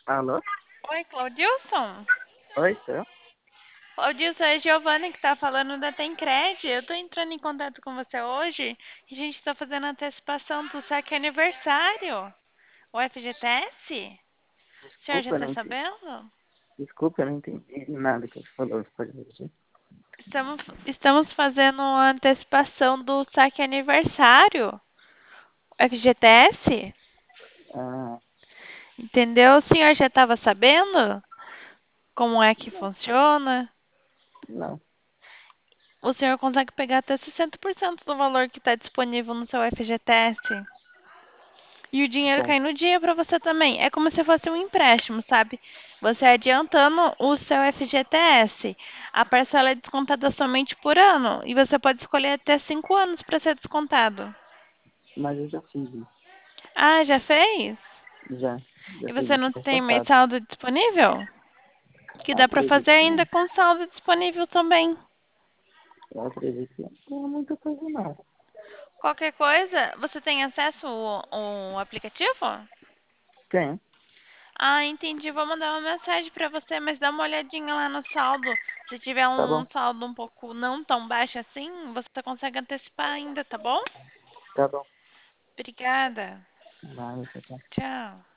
Alô? Oi, Claudilson? Oi, sou? Claudilson, é a Giovana que tá falando da Tencred. Eu tô entrando em contato com você hoje e a gente tá fazendo a antecipação do saque aniversário, o FGTS. O senhor já Desculpa, eu tá não entendi. sabendo? Desculpa, eu não entendi nada que você falou. Você pode repetir? Estamos fazendo a antecipação do saque aniversário, o FGTS. Ah, Entendeu? O senhor já estava sabendo como é que não, funciona? não. O senhor consegue pegar até 60% do valor que está disponível no seu FGTS. E o dinheiro Bom, cai no dia para você também. É como se fosse um empréstimo, sabe? Você adiantando o seu FGTS. A parcela é descontada somente por ano. E você pode escolher até 5 anos para ser descontado. mas eu já fiz isso. Ah, já fez? Já E fiz você isso não mês tem mais passado. saldo disponível? Que dá para Acredito fazer que ainda não. com saldo disponível também. Eu acredito que não tem muita coisa, não. Qualquer coisa, você tem acesso ao aplicativo? Tem, Ah, entendi. Vou mandar uma mensagem pra você, mas dá uma olhadinha lá no saldo. Se tiver tá um bom. saldo um pouco não tão baixo assim, você consegue antecipar ainda, tá bom? Tá bom. Obrigada. Vai, tchau, tchau. Tchau.